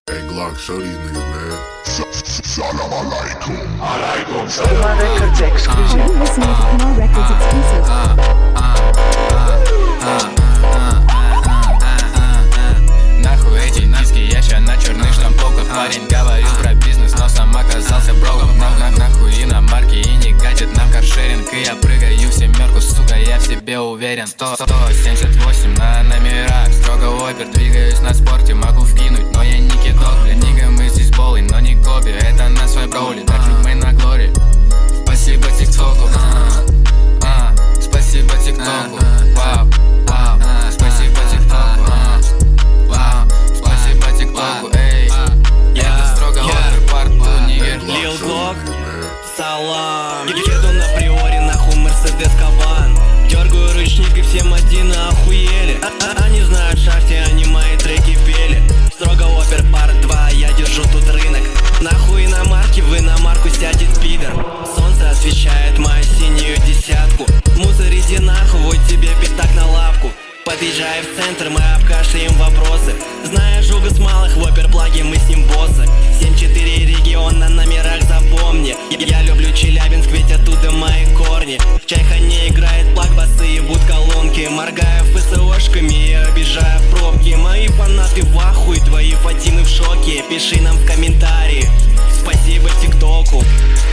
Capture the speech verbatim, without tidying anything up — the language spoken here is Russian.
Hey Glock, show these niggas, man. Salam alaikum. Alaikum Khmer Records exclusive. You're listening to Khmer Records exclusive. Нахуй эти диски, я ща на черных штамповках. Парень говорил про бизнес, но сам оказался броком. Нах, нахуй и на марки, и не катит нам каршеринг. И я прыгаю в семерку, сука, я в себе уверен. Сто, сто семьдесят восемь на номерах, строго опер. Двигаюсь на спорте, могу вкинуть, но я не кидок. Бля, нига, мы здесь болы, но не коби. Это на свой броули, так же мы на глори. Спасибо тиктоку, а, а, спасибо тиктоку, вау, вау, спасибо тиктоку, а, вау, спасибо тиктоку, эй. Я строго опер, порту, нигер. Lil Glock, салам. Еду на приоре, нахуй Мерседес Кабан. Дергаю ручник и всем один охуели. а- Они знают шахты, они мои треки пели. Строго опер, парт два, я держу тут рынок. Нахуй на марке, вы на марку сядет пидор. Солнце освещает мою синюю десятку. Мусор иди нахуй, вот тебе пятак на лавку. Подъезжая в центр, мы обкашляем вопросы. Зная жуга с малых, в опер-плаге мы с ним боссы. семь четыре регион на номерах, запомни. Я люблю Челябинск, ведь оттуда мои корни. В чайхане играет плаг, басы ебут колонки. Моргаю ФСОшками и обижаю пробки. Мои фанаты в ахуе, твои фатины в шоке. Пиши нам в комментарии. Спасибо тиктоку,